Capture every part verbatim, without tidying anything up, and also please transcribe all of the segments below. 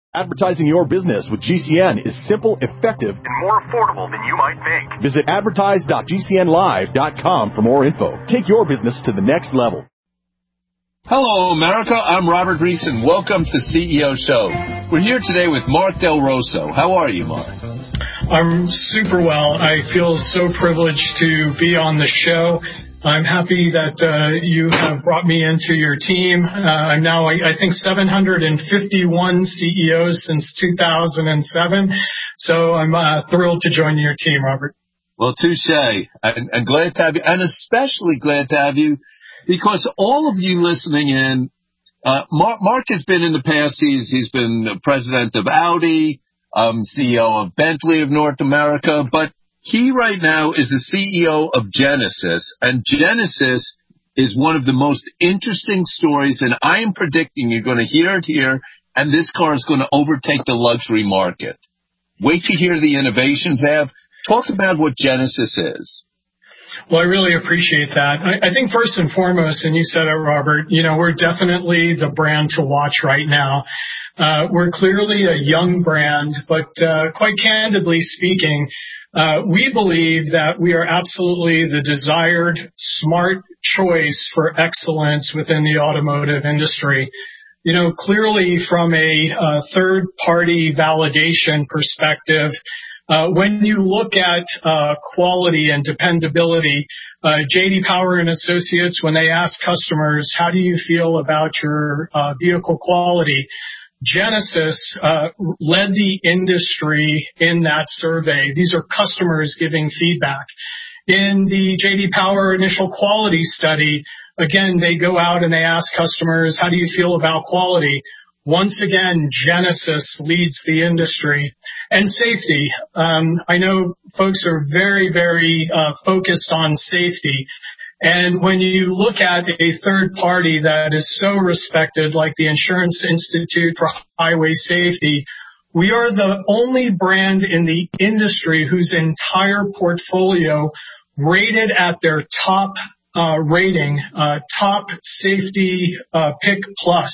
Advertising your business with G C N is simple, effective, and more affordable than you might think. Visit advertise dot g c n live dot com for more info. Take your business to the next level. Hello, America. I'm Robert Reese, and welcome to C E O Show. We're here today with Mark Del Rosso. How are you, Mark? I'm super well. I feel so privileged to be on the show. I'm happy that uh, you have brought me into your team. Uh, I'm now, I, I think, seven hundred fifty-one C E Os since two thousand seven. So I'm uh, thrilled to join your team, Robert. Well, touche. And, and glad to have you, and especially glad to have you because all of you listening in, uh, Mark, Mark has been in the past, he's, he's been president of Audi, um, C E O of Bentley of North America, but he right now is the C E O of Genesis, and Genesis is one of the most interesting stories, and I am predicting you're going to hear it here, and this car is going to overtake the luxury market. Wait to hear the innovations they have. Talk about what Genesis is. Well, I really appreciate that. I, I think first and foremost, and you said it, Robert, you know, we're definitely the brand to watch right now. Uh, we're clearly a young brand, but uh, quite candidly speaking, Uh, we believe that we are absolutely the desired smart choice for excellence within the automotive industry. You know, clearly from a uh, third-party validation perspective, uh, when you look at uh, quality and dependability, uh, J D Power and Associates, when they ask customers, how do you feel about your uh, vehicle quality? Genesis uh, led the industry in that survey. These are customers giving feedback. In the J D Power initial quality study, again, they go out and they ask customers, how do you feel about quality? Once again, Genesis leads the industry. And safety. Um, I know folks are very, very uh, focused on safety. And when you look at a third party that is so respected, like the Insurance Institute for Highway Safety, we are the only brand in the industry whose entire portfolio rated at their top uh, rating, uh, top safety uh, pick plus.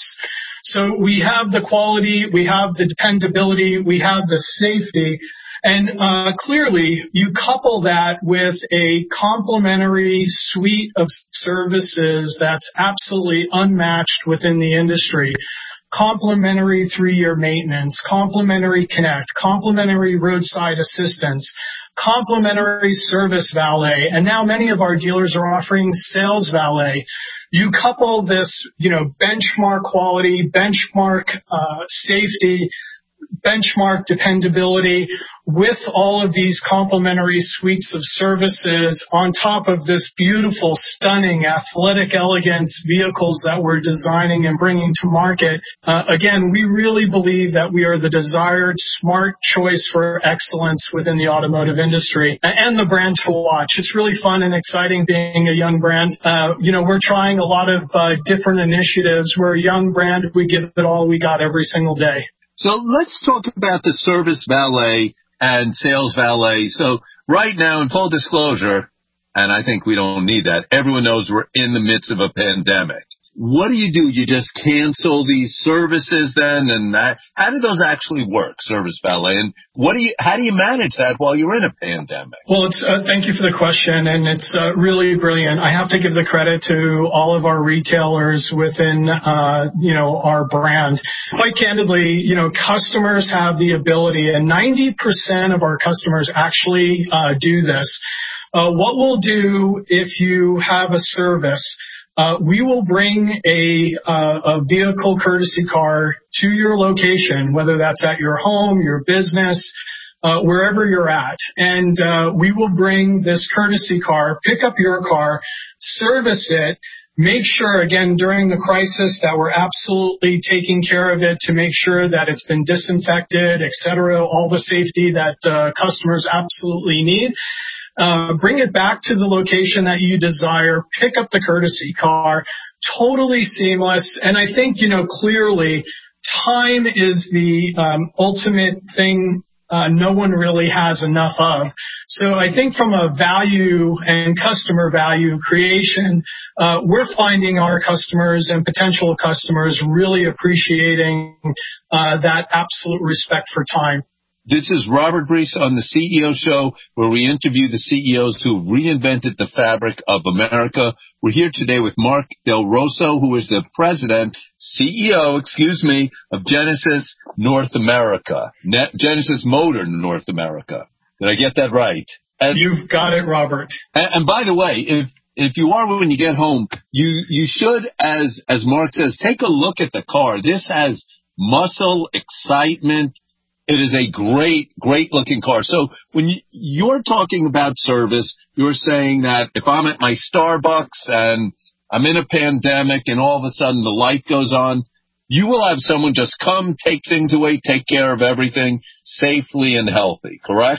So we have the quality, we have the dependability, we have the safety. And uh, clearly, you couple that with a complementary suite of services that's absolutely unmatched within the industry. Complimentary three-year maintenance, complimentary connect, complimentary roadside assistance, complimentary service valet, and now many of our dealers are offering sales valet. You couple this, you know, benchmark quality, benchmark uh, safety, benchmark dependability with all of these complementary suites of services on top of this beautiful, stunning, athletic, elegant vehicles that we're designing and bringing to market. Uh, again, we really believe that we are the desired smart choice for excellence within the automotive industry and the brand to watch. It's really fun and exciting being a young brand. Uh, you know, we're trying a lot of uh, different initiatives. We're a young brand. We give it all we got every single day. So let's talk about the service valet and sales valet. So right now, in full disclosure, and I think we don't need that, everyone knows we're in the midst of a pandemic. What do you do? You just cancel these services then? And that, how do those actually work, service valet? And what do you, how do you manage that while you're in a pandemic? Well, it's, uh, thank you for the question, and it's uh, really brilliant. I have to give the credit to all of our retailers within, uh, you know, our brand. Quite candidly, you know, customers have the ability, and ninety percent of our customers actually uh, do this. Uh, what we'll do if you have a service, Uh, we will bring a, uh, a vehicle courtesy car to your location, whether that's at your home, your business, uh, wherever you're at. And uh, we will bring this courtesy car, pick up your car, service it, make sure, again, during the crisis that we're absolutely taking care of it to make sure that it's been disinfected, et cetera, all the safety that uh, customers absolutely need. Uh, bring it back to the location that you desire, pick up the courtesy car, totally seamless. And I think, you know, clearly time is the um, ultimate thing uh, no one really has enough of. So I think from a value and customer value creation, uh, we're finding our customers and potential customers really appreciating uh, that absolute respect for time. This is Robert Breese on the C E O Show, where we interview the C E Os who have reinvented the fabric of America. We're here today with Mark Del Rosso, who is the president, C E O, excuse me, of Genesis North America, Net, Genesis Motor North America. Did I get that right? And, You've got it, Robert. And, and by the way, if if you are when you get home, you you should, as as Mark says, take a look at the car. This has muscle, excitement. It is a great, great looking car. So when you, you're talking about service, you're saying that if I'm at my Starbucks and I'm in a pandemic and all of a sudden the light goes on, you will have someone just come, take things away, take care of everything safely and healthy, correct?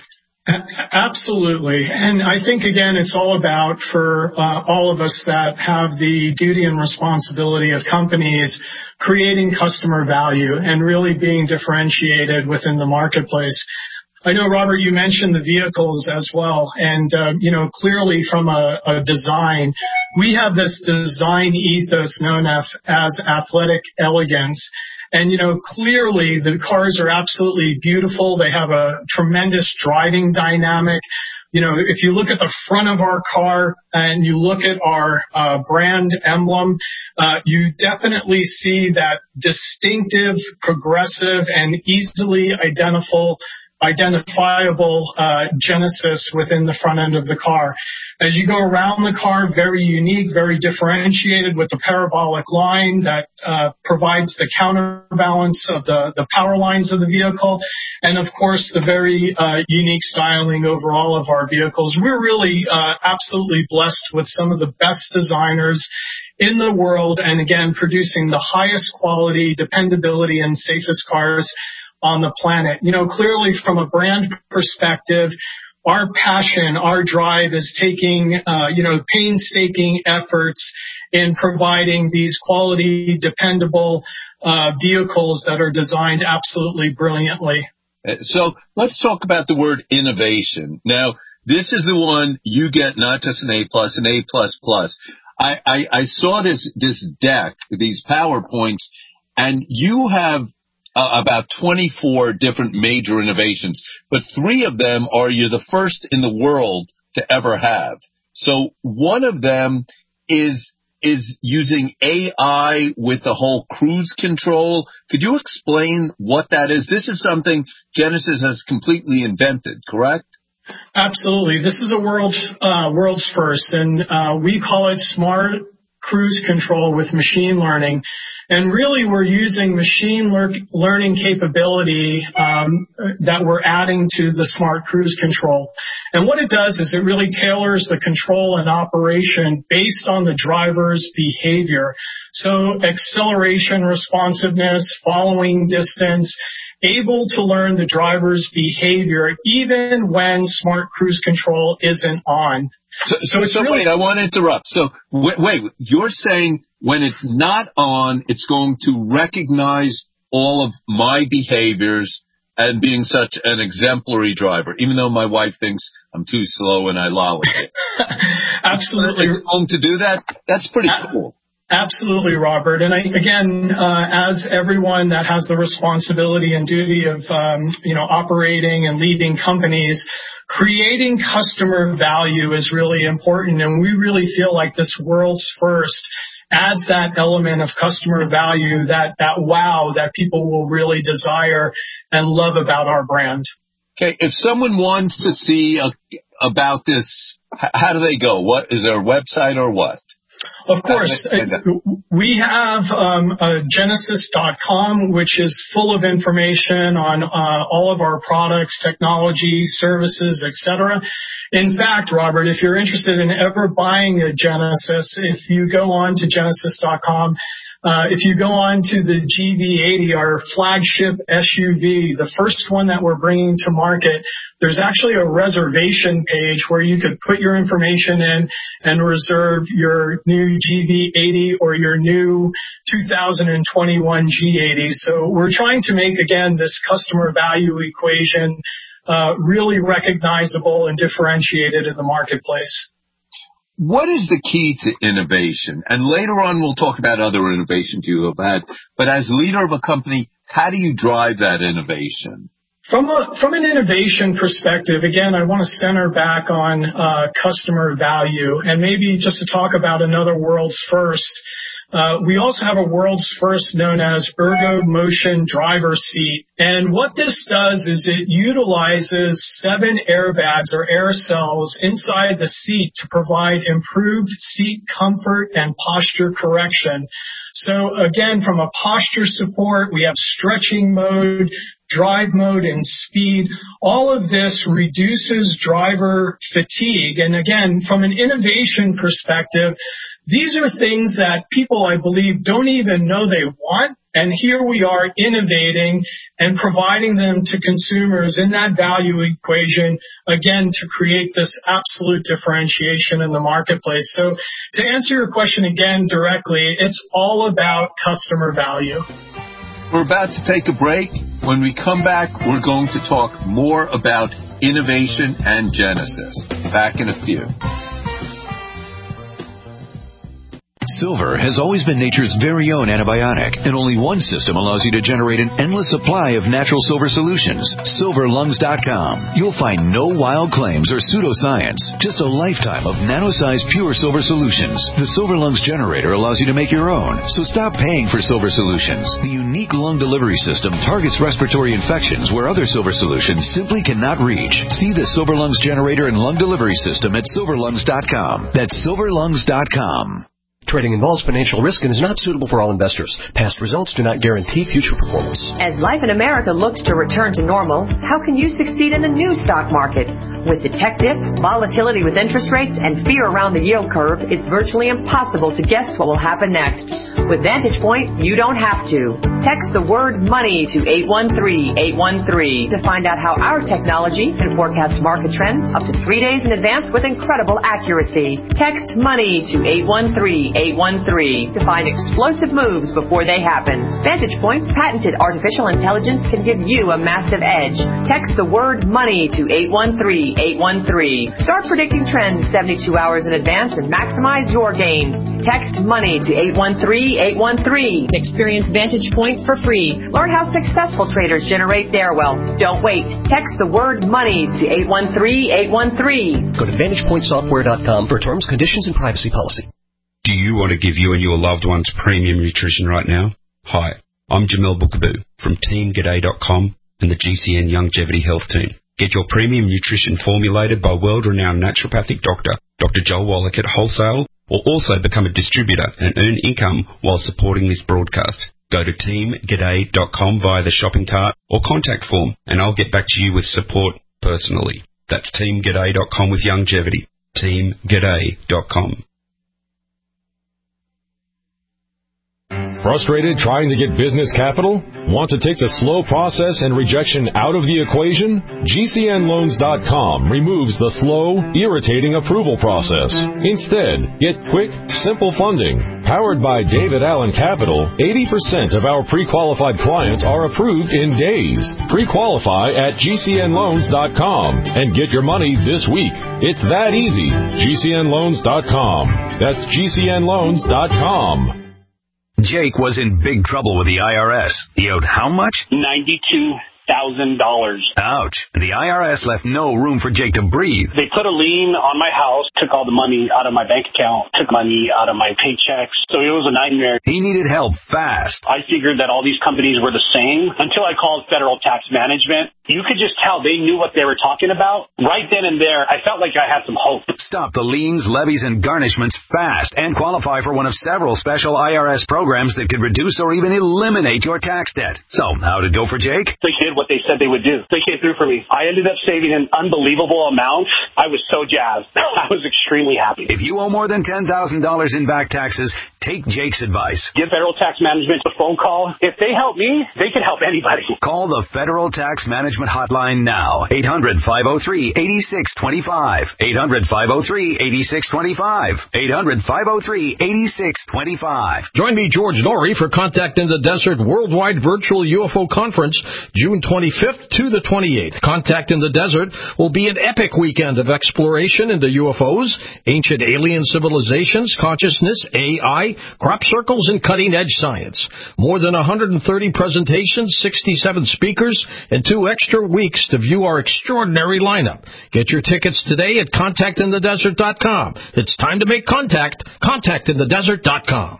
Absolutely. And I think, again, it's all about for uh, all of us that have the duty and responsibility of companies creating customer value and really being differentiated within the marketplace. I know, Robert, you mentioned the vehicles as well. And, uh, you know, clearly from a, a design, we have this design ethos known as, as athletic elegance. And, you know, clearly the cars are absolutely beautiful. They have a tremendous driving dynamic. You know, if you look at the front of our car and you look at our uh, brand emblem, uh, you definitely see that distinctive, progressive, and easily identifiable identifiable uh, Genesis within the front end of the car. As you go around the car, very unique, very differentiated with the parabolic line that uh, provides the counterbalance of the, the power lines of the vehicle, and of course the very uh, unique styling over all of our vehicles. We're really uh, absolutely blessed with some of the best designers in the world, and again, producing the highest quality, dependability, and safest cars on the planet. You know, clearly from a brand perspective, our passion, our drive is taking, uh, you know, painstaking efforts in providing these quality, dependable uh, vehicles that are designed absolutely brilliantly. So let's talk about the word innovation. Now, this is the one you get not just an A plus, an A plus plus. I, I, I saw this this deck, these PowerPoints, and you have Uh, about twenty-four different major innovations, but three of them are you're the first in the world to ever have. So one of them is is using A I with the whole cruise control. Could you explain what that is? This is something Genesis has completely invented, correct? Absolutely. This is a world uh, world's first, and uh, we call it smart cruise control with machine learning. And really, we're using machine lear- learning capability um, that we're adding to the smart cruise control. And what it does is it really tailors the control and operation based on the driver's behavior. So acceleration, responsiveness, following distance, able to learn the driver's behavior even when smart cruise control isn't on. So, so, so really, wait, I want to interrupt. So wait, wait, you're saying when it's not on, it's going to recognize all of my behaviors and being such an exemplary driver, even though my wife thinks I'm too slow and I lollygag. Absolutely. It's going to do that? That's pretty cool. Absolutely, Robert. And I, again, uh, as everyone that has the responsibility and duty of, um, you know, operating and leading companies, creating customer value is really important. And we really feel like this world's first adds that element of customer value, that, that wow that people will really desire and love about our brand. Okay. If someone wants to see a, about this, how do they go? What is there a website or what? Of course. We have um, uh, Genesis dot com, which is full of information on uh, all of our products, technology, services, et cetera. In fact, Robert, if you're interested in ever buying a Genesis, if you go on to Genesis dot com, Uh, if you go on to the G V eighty, our flagship S U V, the first one that we're bringing to market, there's actually a reservation page where you could put your information in and reserve your new G V eighty or your new two thousand twenty-one G eighty. So we're trying to make, again, this customer value equation uh, really recognizable and differentiated in the marketplace. What is the key to innovation? And later on, we'll talk about other innovations you have had. But as leader of a company, how do you drive that innovation? From a, from an innovation perspective, again, I want to center back on uh, customer value, and maybe just to talk about another world's first. Uh, we also have a world's first known as Ergo Motion Driver Seat. And what this does is it utilizes seven airbags or air cells inside the seat to provide improved seat comfort and posture correction. So again, from a posture support, we have stretching mode, drive mode, and speed. All of this reduces driver fatigue. And again, from an innovation perspective, these are things that people, I believe, don't even know they want. And here we are innovating and providing them to consumers in that value equation, again, to create this absolute differentiation in the marketplace. So to answer your question again directly, it's all about customer value. We're about to take a break. When we come back, we're going to talk more about innovation and Genesis. Back in a few. Silver has always been nature's very own antibiotic, and only one system allows you to generate an endless supply of natural silver solutions. silver lungs dot com. You'll find no wild claims or pseudoscience, just a lifetime of nano-sized pure silver solutions. The Silver Lungs generator allows you to make your own, so stop paying for silver solutions. The unique lung delivery system targets respiratory infections where other silver solutions simply cannot reach. See the Silver Lungs generator and lung delivery system at silver lungs dot com. That's silver lungs dot com. Trading involves financial risk and is not suitable for all investors. Past results do not guarantee future performance. As life in America looks to return to normal, how can you succeed in the new stock market? With the tech dip, volatility with interest rates, and fear around the yield curve, it's virtually impossible to guess what will happen next. With Vantage Point, you don't have to. Text the word money to eight one three, eight one three to find out how our technology can forecast market trends up to three days in advance with incredible accuracy. Text money to eight one three, eight one three to find explosive moves before they happen. Vantage Point's patented artificial intelligence can give you a massive edge. Text the word money to eight one three, eight one three. Start predicting trends seventy-two hours in advance and maximize your gains. Text money to eight one three, eight one three. Experience Vantage Point for free. Learn how successful traders generate their wealth. Don't wait. Text the word money to eight one three, eight one three. Go to vantage point software dot com for terms, conditions, and privacy policy. Do you want to give you and your loved ones premium nutrition right now? Hi, I'm Jamel Bookaboo from team g'day dot com and the G C N Longevity Health Team. Get your premium nutrition formulated by world-renowned naturopathic doctor, Doctor Joel Wallach at wholesale, or also become a distributor and earn income while supporting this broadcast. Go to team g'day dot com via the shopping cart or contact form, and I'll get back to you with support personally. That's team g'day dot com with longevity. team g'day dot com. Frustrated trying to get business capital? Want to take the slow process and rejection out of the equation? G C N loans dot com removes the slow, irritating approval process. Instead, get quick, simple funding. Powered by David Allen Capital, eighty percent of our pre-qualified clients are approved in days. Pre-qualify at G C N loans dot com and get your money this week. It's that easy. G C N loans dot com. That's G C N loans dot com. Jake was in big trouble with the I R S. He owed how much? ninety-two thousand dollars. Ouch. The I R S left no room for Jake to breathe. They put a lien on my house, took all the money out of my bank account, took money out of my paychecks. So it was a nightmare. He needed help fast. I figured that all these companies were the same until I called Federal Tax Management. You could just tell they knew what they were talking about. Right then and there, I felt like I had some hope. Stop the liens, levies, and garnishments fast and qualify for one of several special I R S programs that could reduce or even eliminate your tax debt. So, how'd it go for Jake? They did what they said they would do. They came through for me. I ended up saving an unbelievable amount. I was so jazzed. I was extremely happy. If you owe more than ten thousand dollars in back taxes, take Jake's advice. Give Federal Tax Management a phone call. If they help me, they can help anybody. Call the Federal Tax Management Management Hotline now. eight hundred, five oh three, eight six two five. eight hundred, five oh three, eight six two five. eight hundred, five oh three, eight six two five. Join me, George Norrie, for Contact in the Desert Worldwide Virtual U F O Conference, June twenty-fifth to the twenty-eighth. Contact in the Desert will be an epic weekend of exploration into U F Os, ancient alien civilizations, consciousness, A I, crop circles, and cutting-edge science. More than one hundred thirty presentations, sixty-seven speakers, and two extra weeks to view our extraordinary lineup. Get your tickets today at contact in the desert dot com. It's time to make contact. contact in the desert dot com.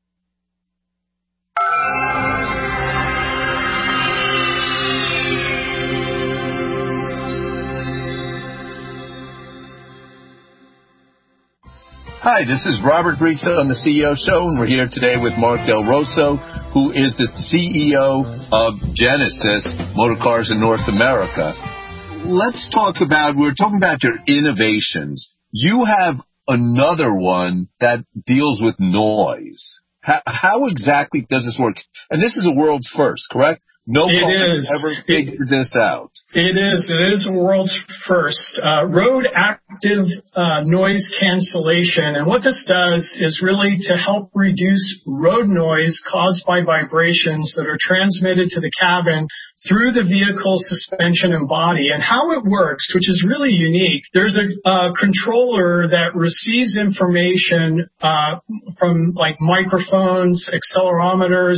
Hi, this is Robert Brizza on the C E O Show, and we're here today with Mark Del Rosso, who is the C E O of Genesis Motorcars in North America. Let's talk about, we're talking about your innovations. You have another one that deals with noise. How, how exactly does this work? And this is a world's first, correct? No one has ever figured this out. It is. It is a world's first. Uh, road active uh, noise cancellation. And what this does is really to help reduce road noise caused by vibrations that are transmitted to the cabin through the vehicle suspension and body. And how it works, which is really unique, there's a, a controller that receives information uh, from like microphones, accelerometers,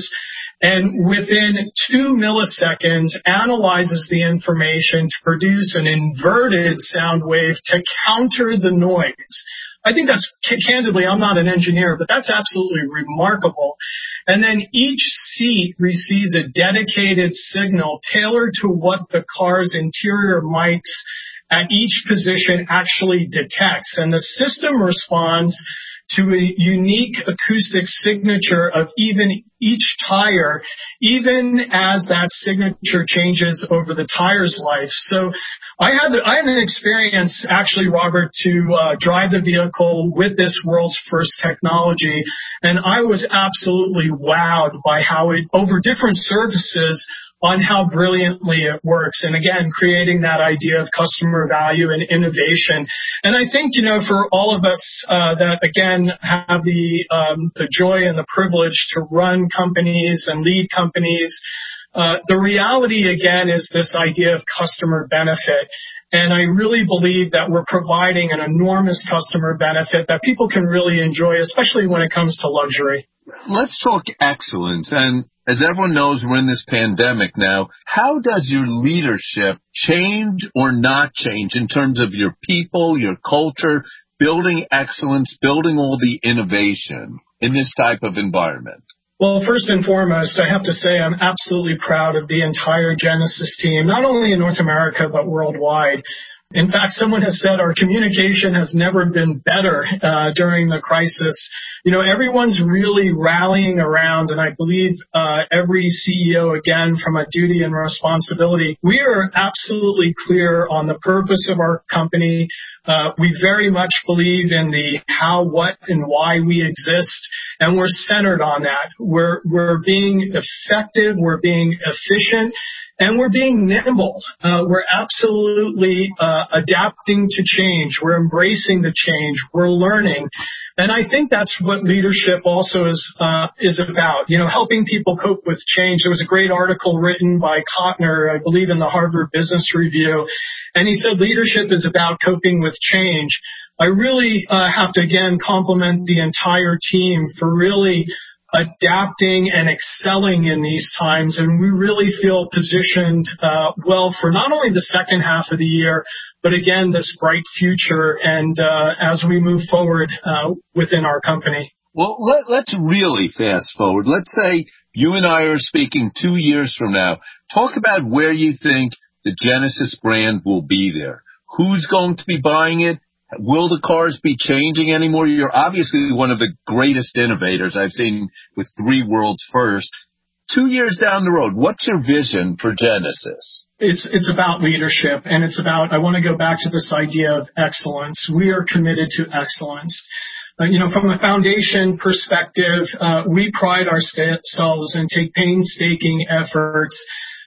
and within two milliseconds analyzes the information to produce an inverted sound wave to counter the noise. I think that's, candidly, I'm not an engineer, but that's absolutely remarkable. And then each seat receives a dedicated signal tailored to what the car's interior mics at each position actually detects. And the system responds to a unique acoustic signature of even each tire, even as that signature changes over the tire's life. So I had I had an experience, actually, Robert, to uh, drive the vehicle with this world's first technology, and I was absolutely wowed by how it, over different surfaces, on how brilliantly it works. And again, creating that idea of customer value and innovation. And I think, you know, for all of us uh, that, again, have the um, the joy and the privilege to run companies and lead companies, uh, the reality, again, is this idea of customer benefit. And I really believe that we're providing an enormous customer benefit that people can really enjoy, especially when it comes to luxury. Let's talk excellence. And as everyone knows, we're in this pandemic now. How does your leadership change or not change in terms of your people, your culture, building excellence, building all the innovation in this type of environment? Well, first and foremost, I have to say I'm absolutely proud of the entire Genesis team, not only in North America, but worldwide. In fact, someone has said our communication has never been better uh, during the crisis. You know, everyone's really rallying around, and I believe uh, every C E O, again, from a duty and responsibility, we are absolutely clear on the purpose of our company. Uh, we very much believe in the how, what, and why we exist, and we're centered on that. We're we're being effective, we're being efficient, and we're being nimble. Uh, we're absolutely uh, adapting to change. We're embracing the change. We're learning. And I think that's what leadership also is uh, is about, you know, helping people cope with change. There was a great article written by Kotner, I believe, in the Harvard Business Review, and he said leadership is about coping with change. I really uh, have to, again, compliment the entire team for really adapting and excelling in these times, and we really feel positioned uh, well for not only the second half of the year, but again, this bright future, and uh, as we move forward uh, within our company. Well, let, let's really fast forward. Let's say you and I are speaking two years from now. Talk about where you think the Genesis brand will be there. Who's going to be buying it? Will the cars be changing anymore? You're obviously one of the greatest innovators I've seen with three worlds first. Two years down the road, what's your vision for Genesis? It's it's about leadership, and it's about, I want to go back to this idea of excellence. We are committed to excellence. Uh, you know, from a foundation perspective, uh, we pride ourselves and take painstaking efforts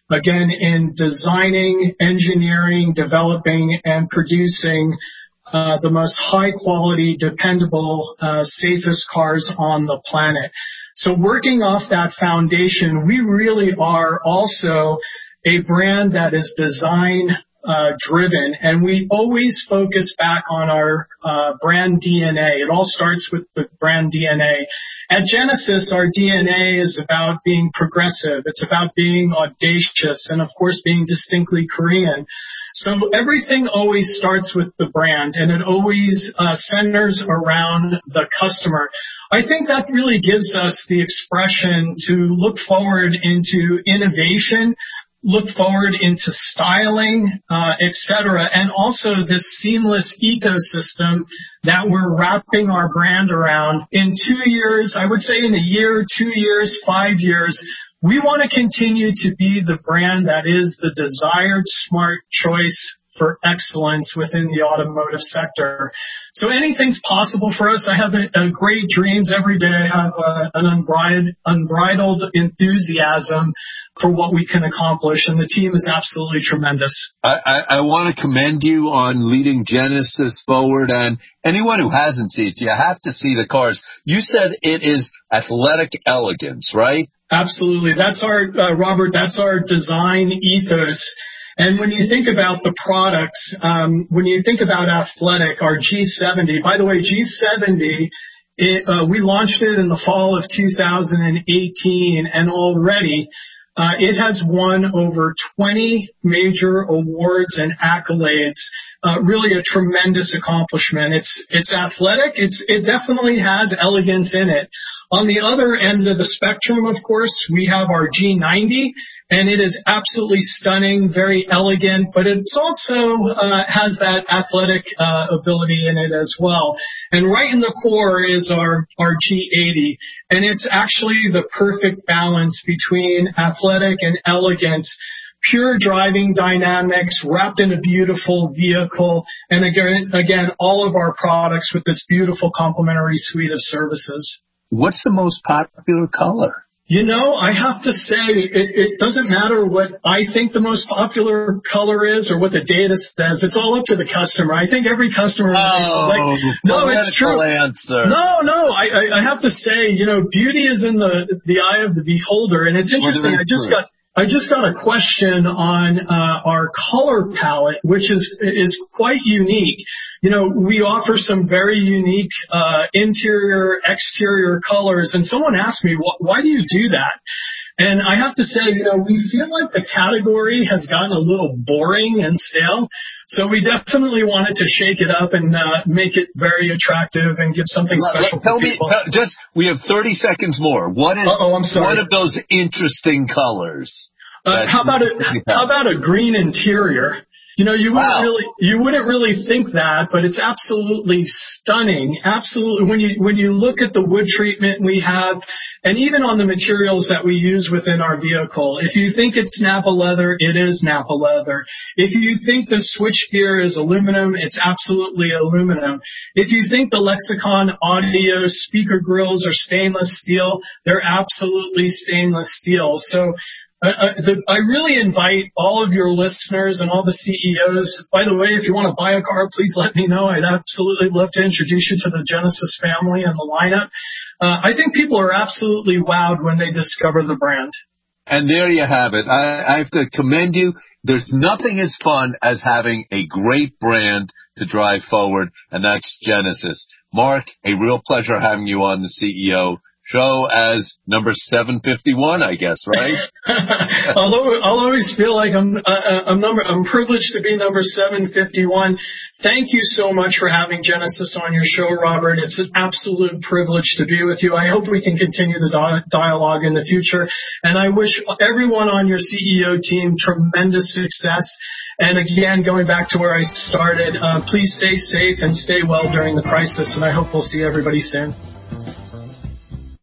again, in designing, engineering, developing, and producing uh, the most high-quality, dependable, uh, safest cars on the planet. So working off that foundation, we really are also a brand that is design uh, driven, and we always focus back on our uh, brand D N A. It all starts with the brand D N A. At Genesis, our D N A is about being progressive. It's about being audacious and, of course, being distinctly Korean. So everything always starts with the brand, and it always uh, centers around the customer. I think that really gives us the expression to look forward into innovation, look forward into styling, uh, et cetera, and also this seamless ecosystem that we're wrapping our brand around. In two years, I would say in a year, two years, five years, we want to continue to be the brand that is the desired smart choice for excellence within the automotive sector. So anything's possible for us. I have a, a great dreams every day. I have a, an unbridled, unbridled enthusiasm for what we can accomplish, and the team is absolutely tremendous. I, I, I want to commend you on leading Genesis forward, and anyone who hasn't seen it, you have to see the cars. You said it is athletic elegance, right? Absolutely. That's our, uh, Robert, that's our design ethos. And when you think about the products, um, when you think about athletic, our G seventy, by the way, G seventy, it, uh, we launched it in the fall of two thousand eighteen, and already uh, it has won over twenty major awards and accolades. Uh, really a tremendous accomplishment. It's it's athletic. It's it definitely has elegance in it. On the other end of the spectrum, of course, we have our G ninety, and it is absolutely stunning, very elegant, but it also uh, has that athletic uh, ability in it as well. And right in the core is our, our G eighty, and it's actually the perfect balance between athletic and elegance. Pure driving dynamics wrapped in a beautiful vehicle, and again, again, all of our products with this beautiful complementary suite of services. What's the most popular color? You know, I have to say, it, it doesn't matter what I think the most popular color is or what the data says. It's all up to the customer. I think every customer. Oh, like, no, it's true. Answer. No, no, I, I, I have to say, you know, beauty is in the the eye of the beholder, and it's interesting. I just got. I just got a question on uh, our color palette, which is is quite unique. You know, we offer some very unique uh, interior, exterior colors, and someone asked me, why do you do that? And I have to say, you know, we feel like the category has gotten a little boring and stale, so we definitely wanted to shake it up and uh, make it very attractive and give something special Tell for people. me, just we have thirty seconds more. What is Uh-oh, I'm sorry. one of those interesting colors? Uh, how about a how about a green interior? You know, you wouldn't wow. really you wouldn't really think that, but it's absolutely stunning. Absolutely, when you when you look at the wood treatment we have, and even on the materials that we use within our vehicle. If you think it's Napa leather, it is Napa leather. If you think the switchgear is aluminum, it's absolutely aluminum. If you think the Lexicon audio speaker grills are stainless steel, they're absolutely stainless steel. So. Uh, uh, the, I really invite all of your listeners and all the C E Os. By the way, if you want to buy a car, please let me know. I'd absolutely love to introduce you to the Genesis family and the lineup. Uh, I think people are absolutely wowed when they discover the brand. And there you have it. I, I have to commend you. There's nothing as fun as having a great brand to drive forward, and that's Genesis. Mark, a real pleasure having you on the C E O show as number seven fifty-one, I guess, right? Although I'll always feel like I'm uh, I'm number I'm privileged to be number seven fifty-one. Thank you so much for having Genesis on your show, Robert. It's an absolute privilege to be with you. I hope we can continue the di- dialogue in the future, and I wish everyone on your C E O team tremendous success. And again, going back to where I started, uh, please stay safe and stay well during the crisis, and I hope we'll see everybody soon.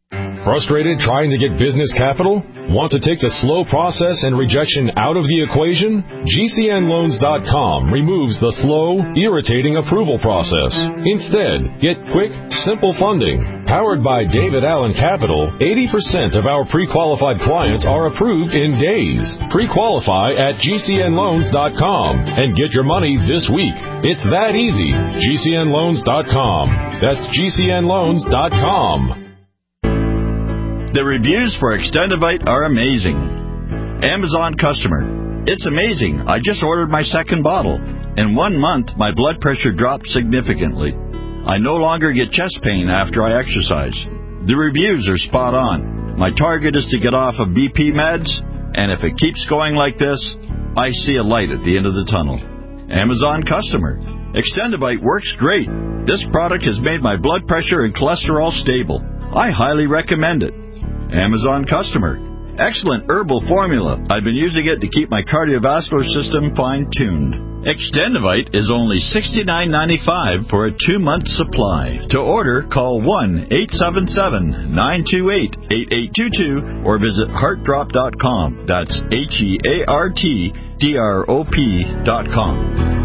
Frustrated trying to get business capital? Want to take the slow process and rejection out of the equation? G C N loans dot com removes the slow, irritating approval process. Instead, get quick, simple funding. Powered by David Allen Capital, eighty percent of our pre-qualified clients are approved in days. Pre-qualify at G C N loans dot com and get your money this week. It's that easy. G C N loans dot com. That's G C N loans dot com. The reviews for Extendivite are amazing. Amazon customer. It's amazing. I just ordered my second bottle. In one month, my blood pressure dropped significantly. I no longer get chest pain after I exercise. The reviews are spot on. My target is to get off of B P meds, and if it keeps going like this, I see a light at the end of the tunnel. Amazon customer. Extendivite works great. This product has made my blood pressure and cholesterol stable. I highly recommend it. Amazon customer. Excellent herbal formula. I've been using it to keep my cardiovascular system fine-tuned. Extendivite is only sixty-nine ninety-five for a two-month supply. To order, call one eight seven seven, nine two eight, eight eight two two or visit heart drop dot com. That's H E A R T D R O P dot com.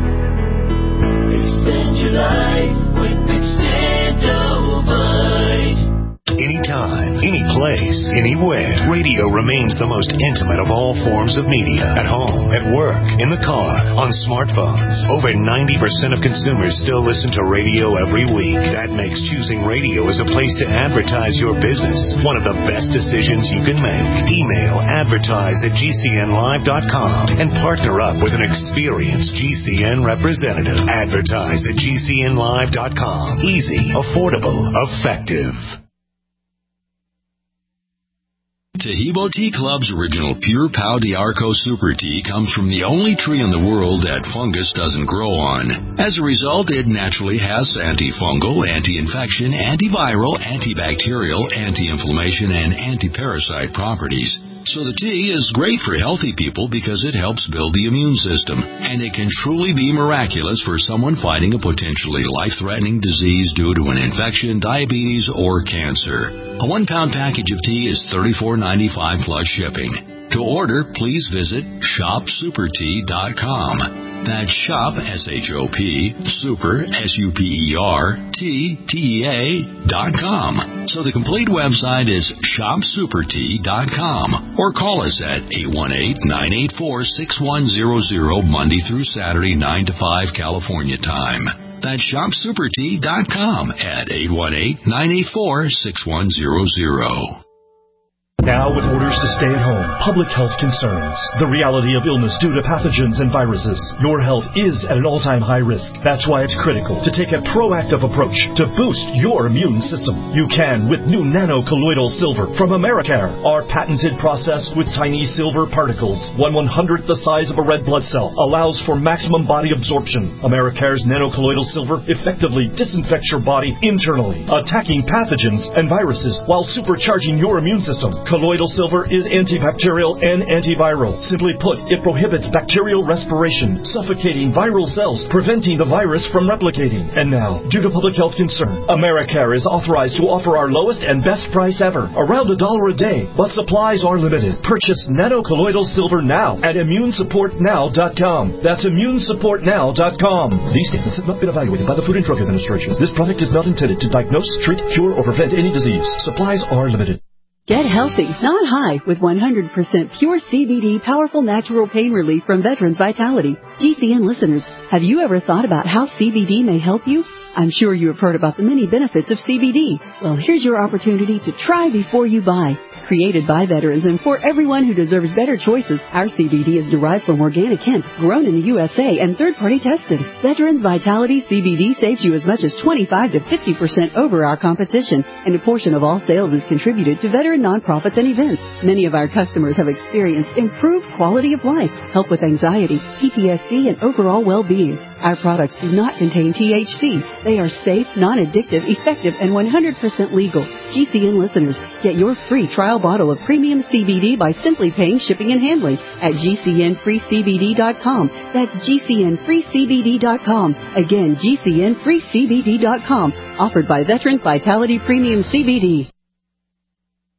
Extend your life with Extendivite. Anytime, any place, anywhere, radio remains the most intimate of all forms of media. At home, at work, in the car, on smartphones. Over ninety percent of consumers still listen to radio every week. That makes choosing radio as a place to advertise your business one of the best decisions you can make. Email advertise at G C N live dot com and partner up with an experienced G C N representative. Advertise at G C N live dot com. Easy, affordable, effective. Taheebo Tea Club's original Pure Pau D'Arco Super Tea comes from the only tree in the world that fungus doesn't grow on. As a result, it naturally has antifungal, anti-infection, antiviral, antibacterial, anti-inflammation, and anti-parasite properties. So the tea is great for healthy people because it helps build the immune system, and it can truly be miraculous for someone fighting a potentially life-threatening disease due to an infection, diabetes, or cancer. A one-pound package of tea is thirty-four ninety-five plus shipping. To order, please visit shop super tea dot com. That's shop, S H O P, super, S U P E R, T, T E A, dot com. So the complete website is shop super tea dot com. Or call us at eight one eight, nine eight four, six one zero zero Monday through Saturday, nine to five California time. That's shop super tea dot com at eight one eight, nine eight four, six one zero zero. Now with orders to stay at home, public health concerns, the reality of illness due to pathogens and viruses, your health is at an all-time high risk. That's why it's critical to take a proactive approach to boost your immune system. You can with new nano-colloidal silver from Americare, our patented process with tiny silver particles, one one-hundredth the size of a red blood cell, allows for maximum body absorption. Americare's nano-colloidal silver effectively disinfects your body internally, attacking pathogens and viruses while supercharging your immune system. Colloidal silver is antibacterial and antiviral. Simply put, it prohibits bacterial respiration, suffocating viral cells, preventing the virus from replicating. And now, due to public health concern, Americare is authorized to offer our lowest and best price ever, around a dollar a day, but supplies are limited. Purchase nano-colloidal silver now at immune support now dot com. That's immune support now dot com. These statements have not been evaluated by the Food and Drug Administration. This product is not intended to diagnose, treat, cure, or prevent any disease. Supplies are limited. Get healthy, not high, with one hundred percent pure C B D powerful natural pain relief from Veterans Vitality. G C N listeners, have you ever thought about how C B D may help you? I'm sure you have heard about the many benefits of C B D. Well, here's your opportunity to try before you buy. Created by veterans and for everyone who deserves better choices, our C B D is derived from organic hemp, grown in the U S A and third-party tested. Veterans Vitality C B D saves you as much as twenty-five to fifty percent over our competition, and a portion of all sales is contributed to veteran nonprofits and events. Many of our customers have experienced improved quality of life, help with anxiety, P T S D, and overall well-being. Our products do not contain T H C. They are safe, non-addictive, effective, and one hundred percent legal. G C N listeners, get your free trial bottle of premium C B D by simply paying shipping and handling at G C N free C B D dot com. That's G C N free C B D dot com. Again, G C N free C B D dot com. Offered by Veterans Vitality Premium C B D.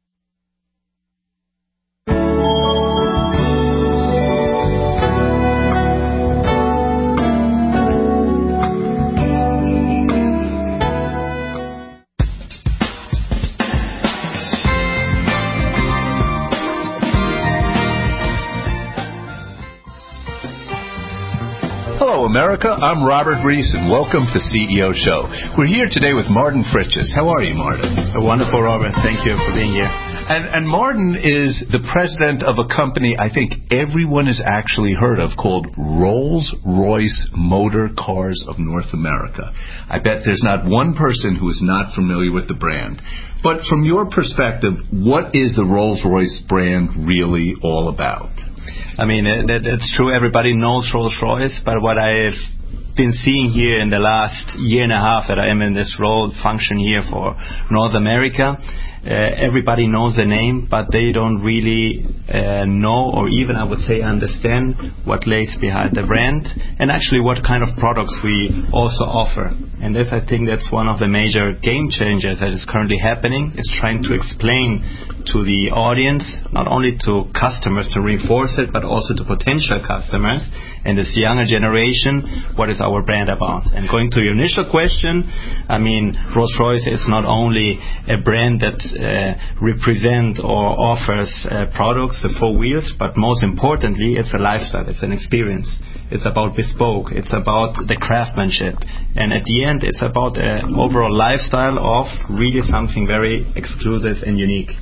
Hello, America. I'm Robert Reese, and welcome to C E O Show. We're here today with Martin Fritches. How are you, Martin? Wonderful, Robert. Thank you for being here. And, and Martin is the president of a company I think everyone has actually heard of called Rolls-Royce Motor Cars of North America. I bet there's not one person who is not familiar with the brand. But from your perspective, what is the Rolls-Royce brand really all about? I mean, it, it's true, everybody knows Rolls-Royce, but what I've been seeing here in the last year and a half that I am in this role, function here for North America, uh, everybody knows the name, but they don't really uh, know, or even I would say understand what lays behind the brand and actually what kind of products we also offer. And this, I think, that's one of the major game changers that is currently happening, is trying to explain to the audience, not only to customers to reinforce it, but also to potential customers and this younger generation, what is our brand about. And going to your initial question, I mean, Rolls-Royce is not only a brand that uh, represents or offers uh, products, the four wheels, but most importantly, it's a lifestyle, it's an experience. It's about bespoke, it's about the craftsmanship, and at the end, it's about an overall lifestyle of really something very exclusive and unique.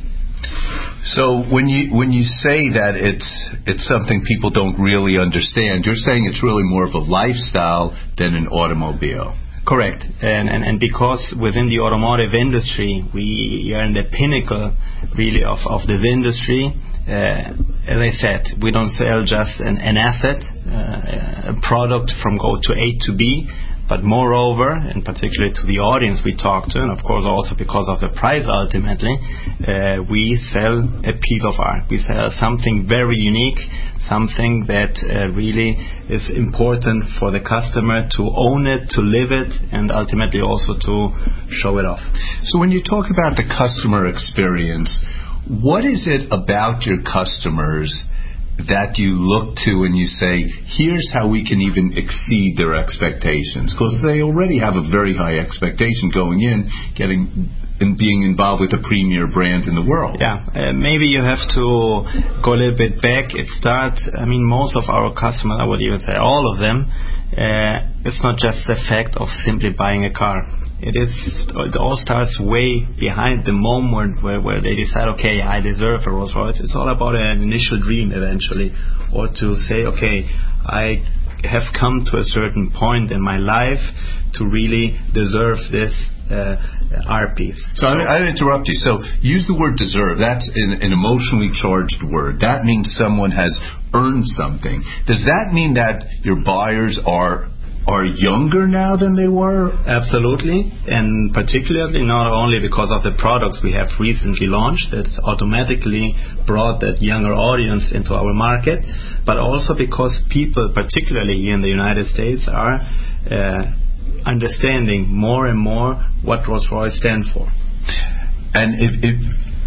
So when you when you say that it's it's something people don't really understand, you're saying it's really more of a lifestyle than an automobile. Correct. And, and and because within the automotive industry, we are in the pinnacle really of, of this industry. Uh, as I said, we don't sell just an, an asset, uh, a product from go to A to B, but moreover, and particularly to the audience we talk to, and of course also because of the price ultimately, uh, we sell a piece of art. We sell something very unique, something that uh, really is important for the customer to own it, to live it, and ultimately also to show it off. So when you talk about the customer experience, what is it about your customers that you look to and you say, here's how we can even exceed their expectations? Because they already have a very high expectation going in, getting and being involved with a premier brand in the world. Yeah, uh, maybe you have to go a little bit back. It starts, I mean, most of our customers, I would even say all of them, uh, it's not just the fact of simply buying a car. It is. It all starts way behind the moment where, where they decide, okay, I deserve a Rolls Royce. It's all about an initial dream eventually, or to say, okay, I have come to a certain point in my life to really deserve this uh, art piece. So, so I, I interrupt you. So use the word deserve. That's an, an emotionally charged word. That means someone has earned something. Does that mean that your buyers are are younger now than they were? Absolutely, and particularly not only because of the products we have recently launched that's automatically brought that younger audience into our market, but also because people, particularly here in the United States, are uh, understanding more and more what Rolls-Royce stands for. And if, if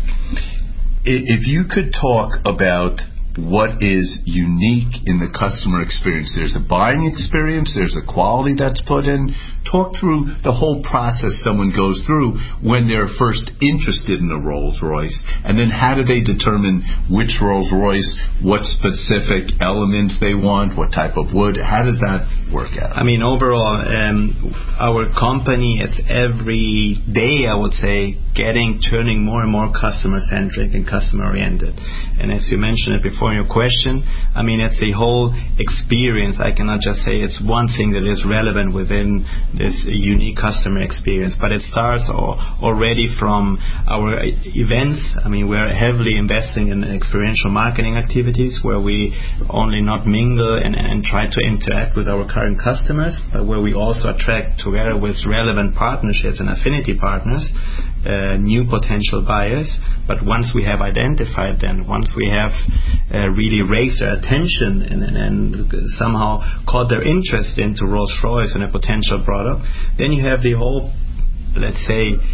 if you could talk about what is unique in the customer experience. There's a buying experience, there's a quality that's put in. Talk through the whole process someone goes through when they're first interested in a Rolls-Royce, and then how do they determine which Rolls-Royce, what specific elements they want, what type of wood, how does that work out? I mean, overall, um, our company, it's every day, I would say, getting, turning more and more customer-centric and customer-oriented. And as you mentioned it before in your question, I mean, it's the whole experience. I cannot just say it's one thing that is relevant within this unique customer experience, but it starts all, already from our events. I mean, we're heavily investing in experiential marketing activities where we only not mingle and, and try to interact with our current customers, but where we also attract, together with relevant partnerships and affinity partners, uh, new potential buyers. But once we have identified them, once we have uh, really raised their attention and, and, and somehow caught their interest into Rolls-Royce and a potential product, then you have the whole, let's say,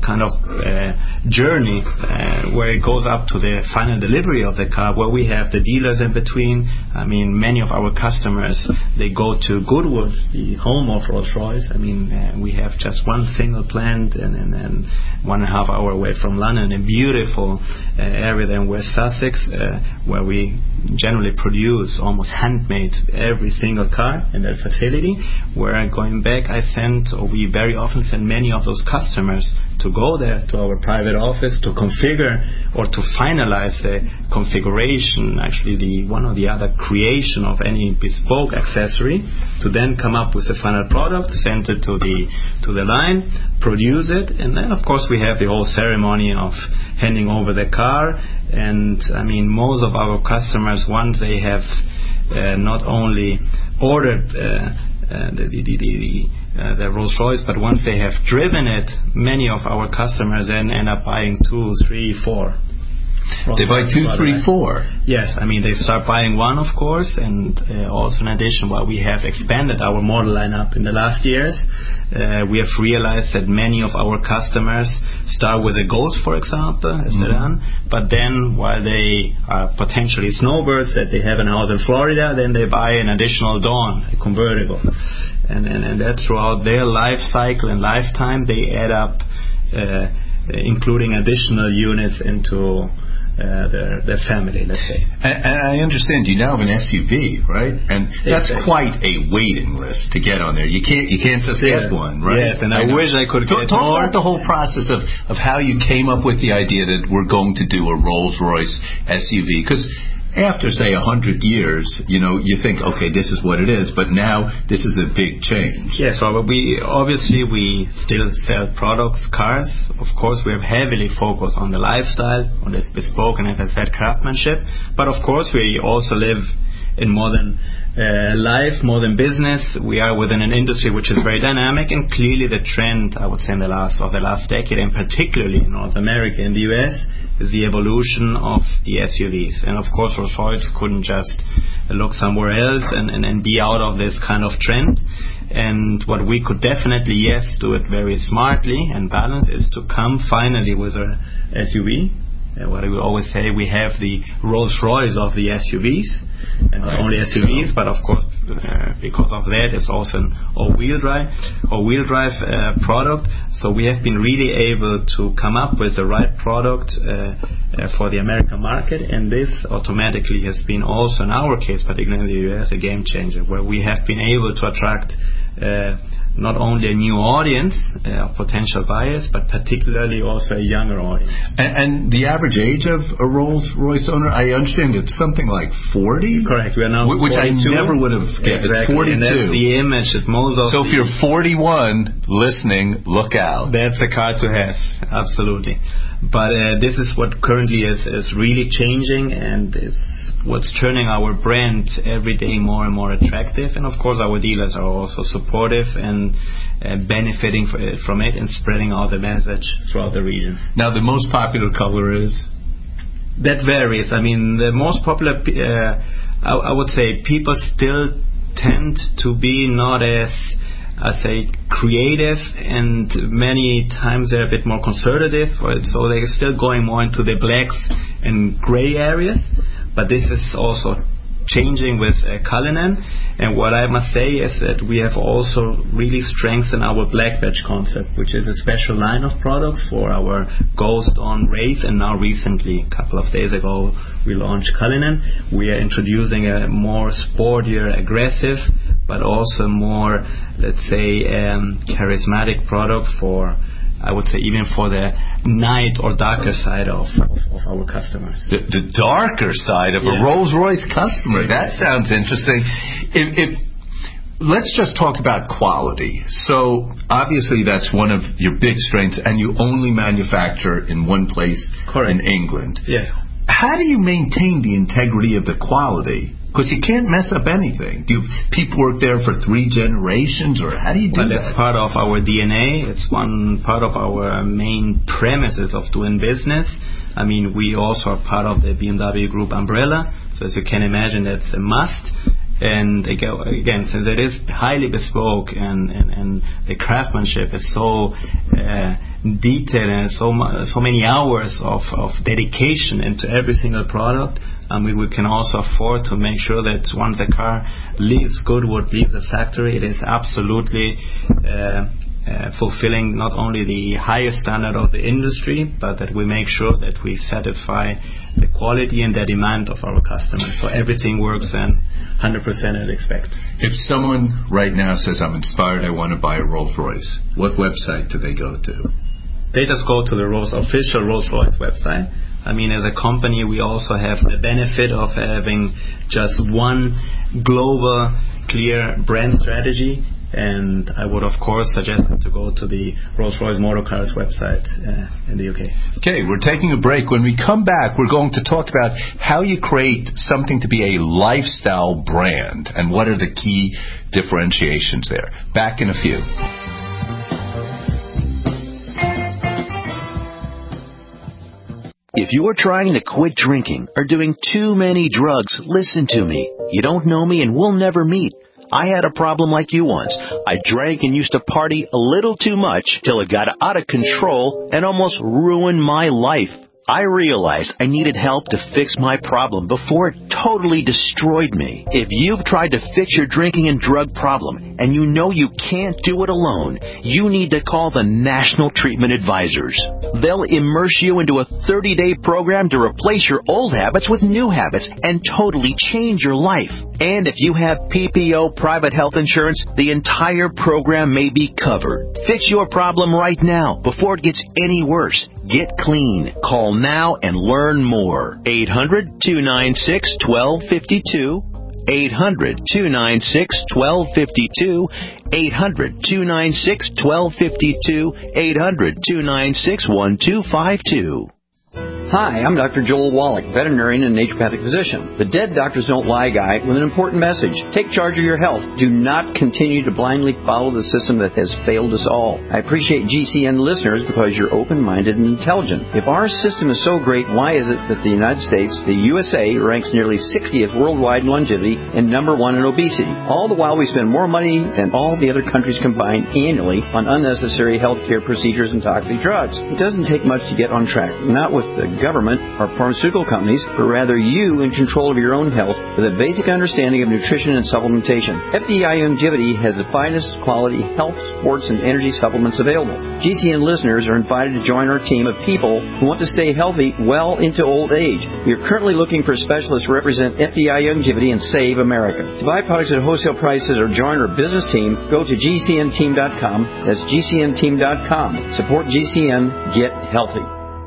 kind of uh, journey uh, where it goes up to the final delivery of the car, where we have the dealers in between. I mean, many of our customers, they go to Goodwood, the home of Rolls-Royce. I mean, uh, we have just one single plant and, and, and one and a half hour away from London, a beautiful uh, area there in West Sussex, uh, where we generally produce almost handmade every single car in that facility. Where going back, I send, or we very often send many of those customers to go there to our private office to configure or to finalize the configuration, actually the one or the other creation of any bespoke accessory, to then come up with the final product, send it to the to the line, produce it, and then of course we have the whole ceremony of handing over the car. And I mean, most of our customers, once they have uh, not only ordered uh, uh, the, the, the, the Uh, the Rolls-Royce, but once they have driven it, many of our customers then end up buying two, three, four. They buy two, three, four. Yes, I mean they start buying one, of course, and uh, also in addition, while we have expanded our model lineup in the last years, uh, we have realized that many of our customers start with a Ghost, for example, a sedan, mm-hmm. but then while they are potentially snowbirds that they have in a house in Florida, then they buy an additional Dawn, a convertible. And, and, and that throughout their life cycle and lifetime, they add up, uh, including additional units into uh, their, their family, let's say. And, and I understand you now have an S U V, right? And that's exactly. quite a waiting list to get on there. You can't you can't just yeah. get one, right? Yes, and I, I wish I could talk, get talk more. Talk about the whole process of, of how you came up with the idea that we're going to do a Rolls-Royce S U V, because after, say, a hundred years, you know, you think, okay, this is what it is, but now this is a big change. Yes, well, we obviously we still sell products, cars. Of course, we have heavily focused on the lifestyle, on this bespoke and, as I said, craftsmanship. But of course, we also live in modern uh, life, modern business. We are within an industry which is very dynamic, and clearly the trend, I would say, in the last of the last decade, and particularly in North America and the U S, is the evolution of the S U Vs. And of course, Rolls-Royce couldn't just look somewhere else and, and, and be out of this kind of trend. And what we could definitely, yes, do it very smartly and balanced, is to come finally with a S U V. Uh, what we always say, we have the Rolls-Royce of the S U Vs, and not only S U Vs, but of course, uh, because of that, it's also an all-wheel drive, all-wheel drive uh, product. So we have been really able to come up with the right product uh, uh, for the American market, and this automatically has been also, in our case, particularly in the U S, a game changer, where we have been able to attract uh, not only a new audience uh, of potential buyers, but particularly also a younger audience. And, and the average age of a Rolls-Royce owner, I understand it's something like forty? Correct. We are now Which forty-two. I never would have guessed. Exactly. It's forty-two. And that's the image that most of So if you're forty-one listening, look out. That's a car to have. Absolutely. But uh, this is what currently is, is really changing, and is what's turning our brand every day more and more attractive. And of course, our dealers are also supportive and uh, benefiting from it and spreading out the message throughout the region. Now, the most popular color is? That varies. I mean, the most popular, uh, I, I would say, people still tend to be not as, I say, creative, and many times they're a bit more conservative, so they're still going more into the blacks and gray areas. But this is also changing with uh, Cullinan, and what I must say is that we have also really strengthened our Black Badge concept, which is a special line of products for our Ghost, on Wraith, and now recently, a couple of days ago, we launched Cullinan. We are introducing a more sportier, aggressive, but also more, let's say, um, charismatic product for, I would say, even for the night or darker side of, of, of our customers. The, the darker side of yeah. a Rolls-Royce customer. That sounds interesting. If, if let's just talk about quality. So obviously that's one of your big strengths, and you only manufacture in one place. Correct. In England. Yes. How do you maintain the integrity of the quality? Because you can't mess up anything. Do you, people work there for three generations, or how do you do well, that? Well, that's part of our D N A. It's one part of our main premises of doing business. I mean, we also are part of the B M W Group umbrella. So as you can imagine, that's a must. And again, since it is highly bespoke and, and, and the craftsmanship is so uh, detail and so mu- so many hours of, of dedication into every single product. I mean, we can also afford to make sure that once a car leaves Goodwood, leaves the factory, it is absolutely uh, uh, fulfilling not only the highest standard of the industry, but that we make sure that we satisfy the quality and the demand of our customers. So everything works in one hundred percent as expected. If someone right now says, I'm inspired, I want to buy a Rolls-Royce, what website do they go to? They just go to the Rolls, official Rolls-Royce website. I mean, as a company, we also have the benefit of having just one global, clear brand strategy. And I would, of course, suggest them to go to the Rolls-Royce Motor Cars website uh, in the U K. Okay, we're taking a break. When we come back, we're going to talk about how you create something to be a lifestyle brand and what are the key differentiations there. Back in a few. If you're trying to quit drinking or doing too many drugs, listen to me. You don't know me and we'll never meet. I had a problem like you once. I drank and used to party a little too much till it got out of control and almost ruined my life. I realized I needed help to fix my problem before it totally destroyed me. If you've tried to fix your drinking and drug problem and you know you can't do it alone, you need to call the National Treatment Advisors. They'll immerse you into a thirty-day program to replace your old habits with new habits and totally change your life. And if you have P P O private health insurance, the entire program may be covered. Fix your problem right now before it gets any worse. Get clean. Call now and learn more. eight hundred, two nine six, one two five two. eight hundred, two nine six, one two five two. eight hundred, two nine six, one two five two. eight hundred, two nine six, one two five two. Hi, I'm Doctor Joel Wallach, veterinarian and naturopathic physician. The Dead Doctors Don't Lie guy with an important message. Take charge of your health. Do not continue to blindly follow the system that has failed us all. I appreciate G C N listeners because you're open-minded and intelligent. If our system is so great, why is it that the United States, the U S A, ranks nearly sixtieth worldwide in longevity and number one in obesity? All the while we spend more money than all the other countries combined annually on unnecessary healthcare procedures and toxic drugs. It doesn't take much to get on track. Not with the government or pharmaceutical companies, but rather you in control of your own health with a basic understanding of nutrition and supplementation. F D I Longevity has the finest quality health, sports, and energy supplements available. G C N listeners are invited to join our team of people who want to stay healthy well into old age. We are currently looking for specialists to represent F D I Longevity and Save America. To buy products at wholesale prices or join our business team, go to G C N team dot com. That's G C N team dot com. Support G C N. Get healthy.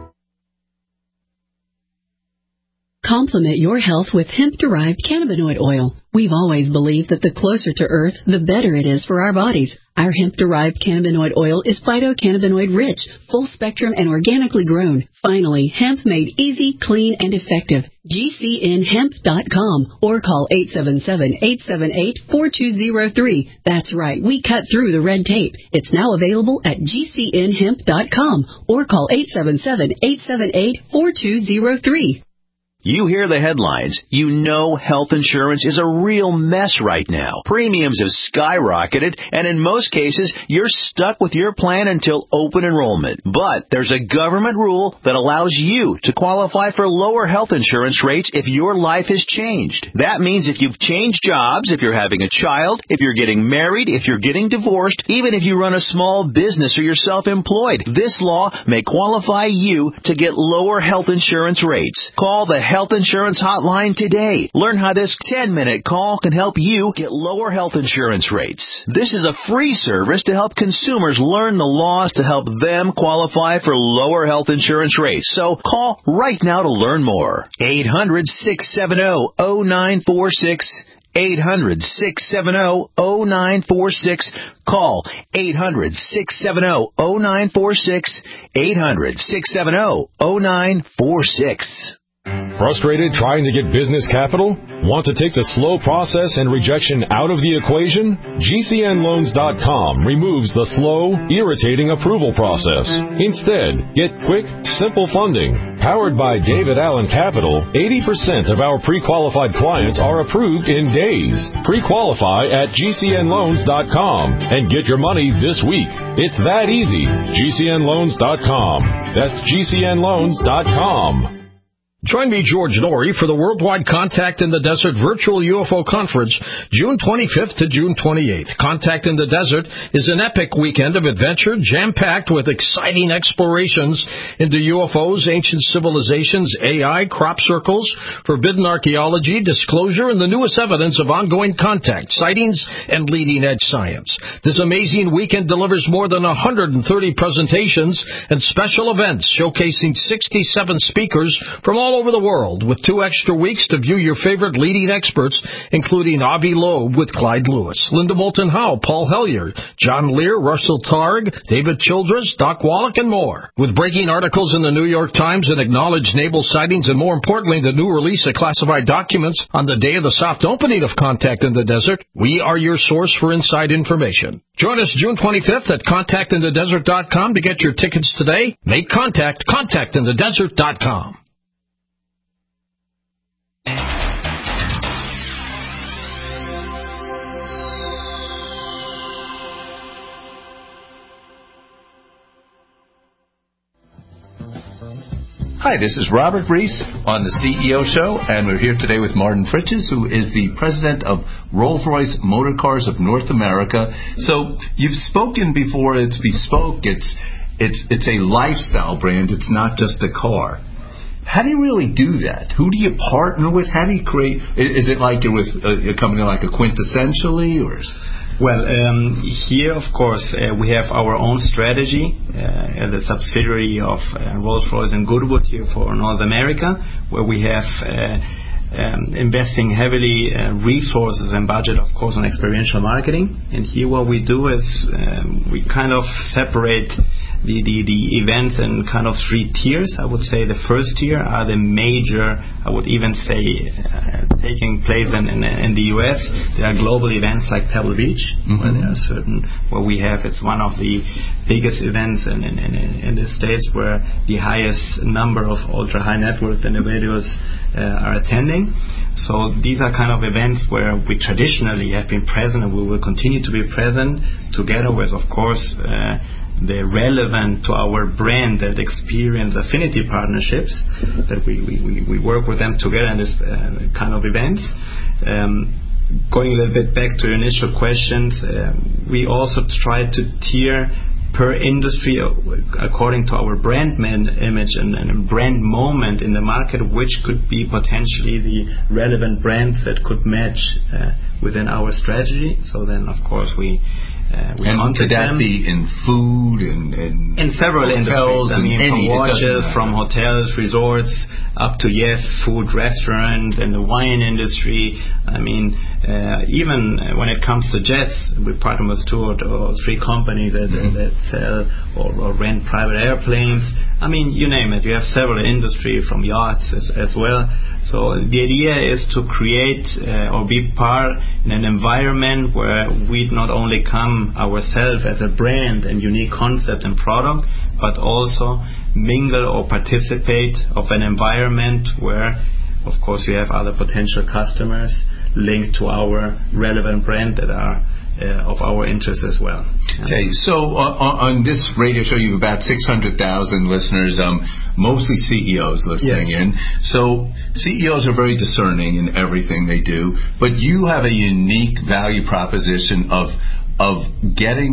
Complement your health with hemp-derived cannabinoid oil. We've always believed that the closer to Earth, the better it is for our bodies. Our hemp-derived cannabinoid oil is phytocannabinoid-rich, full-spectrum, and organically grown. Finally, hemp made easy, clean, and effective. G C N hemp dot com or call eight seven seven, eight seven eight, four two zero three. That's right, we cut through the red tape. It's now available at G C N hemp dot com or call eight seven seven, eight seven eight, four two zero three. You hear the headlines. You know health insurance is a real mess right now. Premiums have skyrocketed, and in most cases, you're stuck with your plan until open enrollment. But there's a government rule that allows you to qualify for lower health insurance rates if your life has changed. That means if you've changed jobs, if you're having a child, if you're getting married, if you're getting divorced, even if you run a small business or you're self-employed, this law may qualify you to get lower health insurance rates. Call the Health Insurance Hotline today. Learn how this ten-minute call can help you get lower health insurance rates. This is a free service to help consumers learn the laws to help them qualify for lower health insurance rates. So call right now to learn more. eight hundred, six seven zero, zero nine four six. eight hundred, six seven zero, zero nine four six. Call eight hundred, six seven zero, zero nine four six. eight hundred, six seven zero, zero nine four six. Frustrated trying to get business capital? Want to take the slow process and rejection out of the equation? G C N Loans dot com removes the slow, irritating approval process. Instead, get quick, simple funding. Powered by David Allen Capital, eighty percent of our pre-qualified clients are approved in days. Pre-qualify at G C N Loans dot com and get your money this week. It's that easy. G C N Loans dot com. That's G C N Loans dot com. Join me, George Norrie, for the Worldwide Contact in the Desert Virtual U F O Conference, June twenty-fifth to June twenty-eighth. Contact in the Desert is an epic weekend of adventure, jam-packed with exciting explorations into U F Os, ancient civilizations, A I, crop circles, forbidden archaeology, disclosure, and the newest evidence of ongoing contact, sightings, and leading-edge science. This amazing weekend delivers more than one hundred thirty presentations and special events showcasing sixty-seven speakers from all over the world, with two extra weeks to view your favorite leading experts, including Avi Loeb with Clyde Lewis, Linda Moulton Howe, Paul Hellyer, John Lear, Russell Targ, David Childress, Doc Wallach, and more. With breaking articles in the New York Times and acknowledged naval sightings, and more importantly, the new release of classified documents on the day of the soft opening of Contact in the Desert, we are your source for inside information. Join us June twenty-fifth at contact in the desert dot com to get your tickets today. Make contact, contact in the desert dot com. Hi, this is Robert Reese on the C E O Show, and we're here today with Martin Fritches, who is the president of Rolls-Royce Motor Cars of North America. So you've spoken before. It's bespoke. It's it's it's a lifestyle brand. It's not just a car. How do you really do that? Who do you partner with? How do you create? Is it like you're with a, a company like a Quintessentially, or? Well, um, here, of course, uh, we have our own strategy uh, as a subsidiary of uh, Rolls-Royce and Goodwood here for North America, where we have uh, um, investing heavily uh, resources and budget, of course, on experiential marketing. And here what we do is um, we kind of separate the, the, the events in kind of three tiers. I would say the first tier are the major, I would even say, uh, taking place in, in, in the U S. There are global events like Pebble Beach, mm-hmm. where there are certain, where we have, it's one of the biggest events in, in, in, in the States where the highest number of ultra-high net worth individuals uh, are attending. So these are kind of events where we traditionally have been present, and we will continue to be present together with, of course, uh, the relevant to our brand that experience affinity partnerships, that we, we, we work with them together in this uh, kind of events. Um, going a little bit back to your initial questions, uh, we also try to tier per industry according to our brand man image and, and brand moment in the market, which could be potentially the relevant brands that could match uh, within our strategy. So then, of course, we Uh, we and could that them. be in food and, and in several hotels? industries? I mean, any, from watches, from hotels, resorts, up to yes, food, restaurants, and the wine industry. I mean, uh, even when it comes to jets, we partner with two or, or three companies that, mm-hmm. that sell or, or rent private airplanes. I mean, you name it. You have several industry from yachts as, as well. So the idea is to create uh, or be part in an environment where we not only come ourselves as a brand and unique concept and product, but also mingle or participate of an environment where, of course, you have other potential customers linked to our relevant brand that are Uh, of our interest as well. Okay, so uh, on this radio show, you have about six hundred thousand listeners, um, mostly C E Os listening yes. in. So C E Os are very discerning in everything they do, but you have a unique value proposition of of getting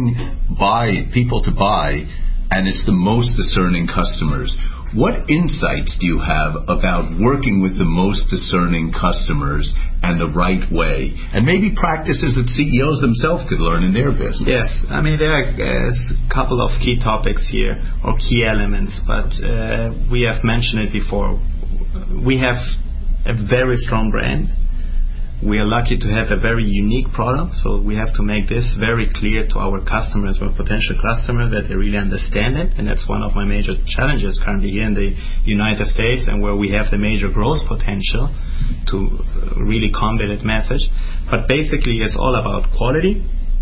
buy people to buy, and it's the most discerning customers. What insights do you have about working with the most discerning customers and the right way, and maybe practices that C E Os themselves could learn in their business? Yes, I mean, there are a couple of key topics here, or key elements, but uh, we have mentioned it before. We have a very strong brand. we are lucky to have a very unique product, so we have to make this very clear to our customers or potential customers that they really understand it, and that's one of my major challenges currently here in the United States, and where we have the major growth potential to really convey that message. But basically it's all about quality,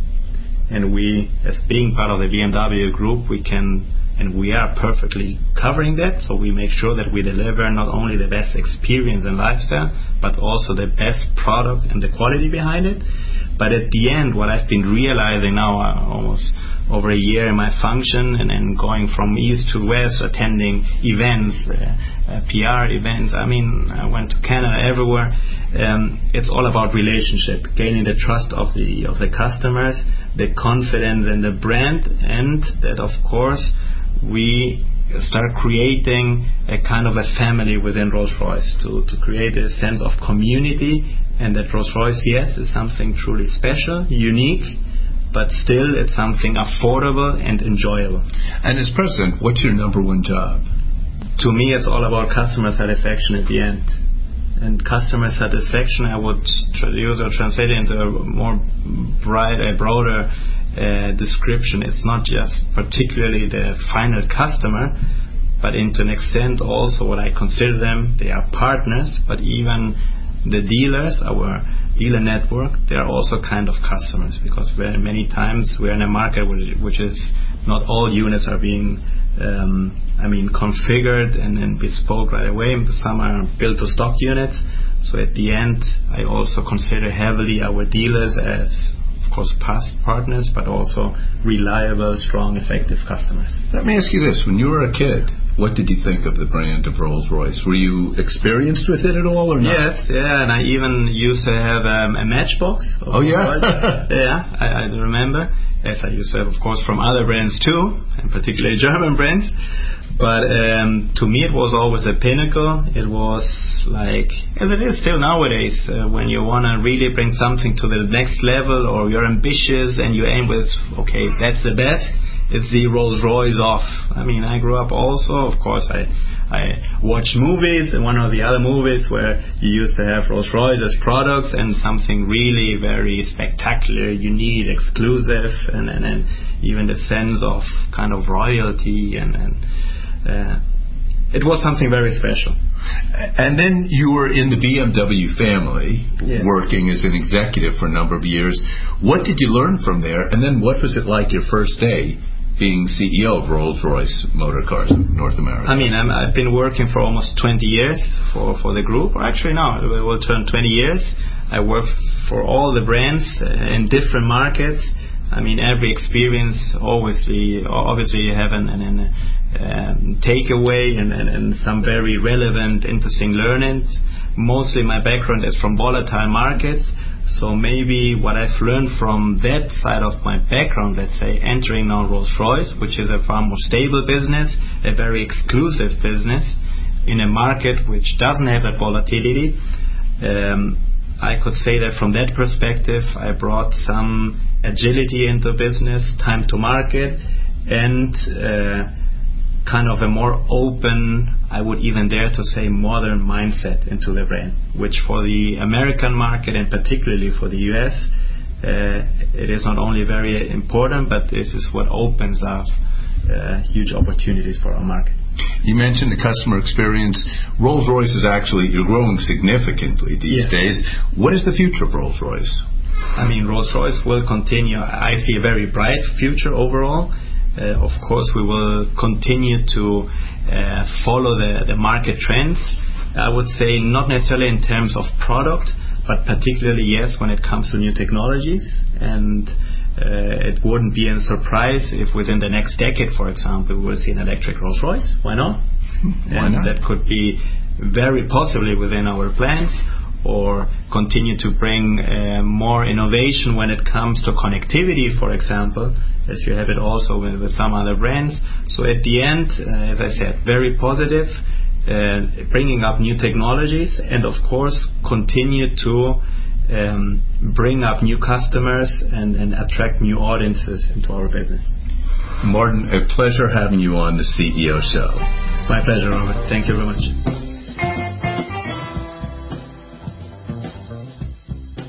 and we, as being part of the B M W group, we can and we are perfectly covering that, so we make sure that we deliver not only the best experience and lifestyle, but also the best product and the quality behind it. But at the end, what I've been realizing now, uh, almost over a year in my function, and then going from east to west, attending events, uh, uh, P R events, I mean, I went to Canada, everywhere. Um, it's all about relationship, gaining the trust of the of the customers, the confidence in the brand, and that, of course, we start creating a kind of a family within Rolls-Royce to, to create a sense of community, and that Rolls-Royce, yes, is something truly special, unique, but still it's something affordable and enjoyable. And as president, what's your number one job? To me, it's all about customer satisfaction at the end. And customer satisfaction, I would use or translate it into a more bright, a broader uh, description. It's not just particularly the final customer, but into an extent also what I consider them, they are partners, but even the dealers, our dealer network, they are also kind of customers, because very many times we're in a market which, which is not all units are being um, I mean configured and then bespoke right away. Some are built to stock units, so at the end I also consider heavily our dealers as, of course, past partners, but also reliable, strong, effective customers. Let me ask you this: when you were a kid, what did you think of the brand of Rolls-Royce? Were you experienced with it at all, or not? Yes, yeah, and I even used to have um, a matchbox. Oh, yeah? Yeah, I, I remember. Yes, I used to have, of course, from other brands too, and particularly German brands. But um, to me, it was always a pinnacle. It was like, as it is still nowadays, uh, when you want to really bring something to the next level, or you're ambitious and you aim with, okay, that's the best, it's the Rolls-Royce off. I mean, I grew up also, of course, I I watched movies, and one of the other movies where you used to have Rolls-Royce as products, and something really very spectacular, unique, exclusive, and, and, and even the sense of kind of royalty, and, and uh, it was something very special. And then you were in the B M W family, yes, working as an executive for a number of years. What did you learn from there? And then what was it like your first day being C E O of Rolls-Royce Motor Cars North America? I mean, I'm, I've been working for almost twenty years for, for the group. Or actually, no, it will turn twenty years. I worked for all the brands in different markets. I mean, every experience, obviously, obviously you have an, an, an um, takeaway and, and, and some very relevant, interesting learnings. Mostly my background is from volatile markets. So maybe what I've learned from that side of my background, let's say, entering now Rolls-Royce, which is a far more stable business, a very exclusive business, in a market which doesn't have that volatility, um, I could say that from that perspective, I brought some agility into business, time to market, and uh, kind of a more open, I would even dare to say modern mindset into the brand, which for the American market and particularly for the U S, uh, it is not only very important, but this is what opens up uh, huge opportunities for our market. You mentioned the customer experience. Rolls-Royce is actually, you're growing significantly these yeah. days. What is the future of Rolls-Royce? I mean, Rolls-Royce will continue. I see a very bright future overall. Uh, of course, we will continue to uh, follow the, the market trends. I would say not necessarily in terms of product, but particularly, yes, when it comes to new technologies. And uh, it wouldn't be a surprise if within the next decade, for example, we will see an electric Rolls-Royce. Why not? Why and not? That could be very possibly within our plans, or continue to bring uh, more innovation when it comes to connectivity, for example, as you have it also with, with some other brands. So at the end, uh, as I said, very positive, uh, bringing up new technologies, and of course continue to um, bring up new customers and, and attract new audiences into our business. Martin, a pleasure having you on the C E O Show. My pleasure, Robert. Thank you very much.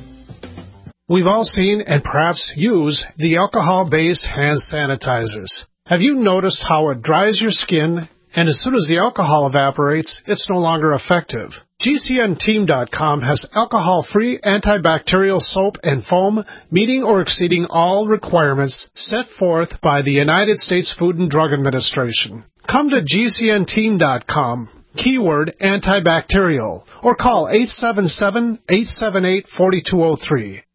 We've all seen and perhaps use the alcohol-based hand sanitizers. Have you noticed how it dries your skin, and as soon as the alcohol evaporates, it's no longer effective? G C N Team dot com has alcohol-free antibacterial soap and foam meeting or exceeding all requirements set forth by the United States Food and Drug Administration. Come to G C N Team dot com, keyword antibacterial, or call eight seven seven, eight seven eight, four two zero three.